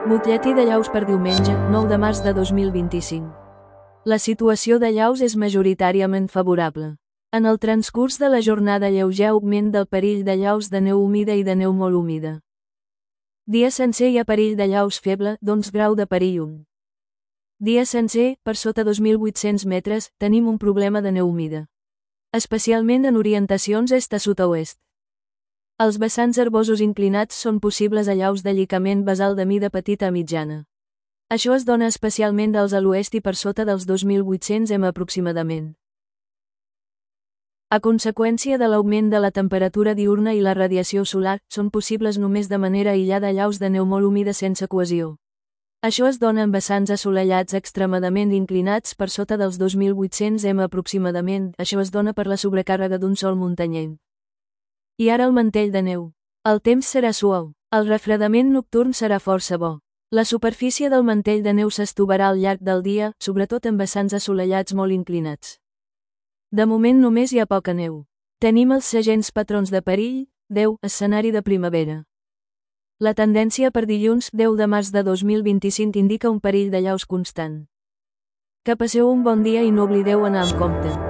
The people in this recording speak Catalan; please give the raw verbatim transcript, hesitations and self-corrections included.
Butlletí de Llaus per diumenge, nou de març de dos mil vint-i-cinc. La situació de Llaus és majoritàriament favorable. En el transcurs de la jornada lleuger augment del perill de llaus de neu humida i de neu molt humida. Dia sencer hi ha perill de llaus feble, d'onze grau de perill un. Dia sencer, per sota dos mil vuit-cents metres, tenim un problema de neu humida. Especialment en orientacions est a sud a oest. Els vessants herbosos inclinats són possibles a llaus de llicament basal de mida petita a mitjana. Això es dona especialment dels a l'oest i per sota dels dos mil vuit-cents metres aproximadament. A conseqüència de l'augment de la temperatura diürna i la radiació solar, són possibles només de manera aïllada llaus de neu molt humida sense cohesió. Això es dona en vessants assolellats extremadament inclinats per sota dels dos mil vuit-cents metres aproximadament, això es dona per la sobrecàrrega d'un sòl muntanyenc. I ara el mantell de neu. El temps serà suau. El refredament nocturn serà força bo. La superfície del mantell de neu s'estovarà al llarg del dia, sobretot en vessants assolellats molt inclinats. De moment només hi ha poca neu. Tenim els segents patrons de perill, deu, escenari de primavera. La tendència per dilluns, deu de març de dos mil vint-i-cinc indica un perill de llaus constant. Que passeu un bon dia i no oblideu anar amb compte.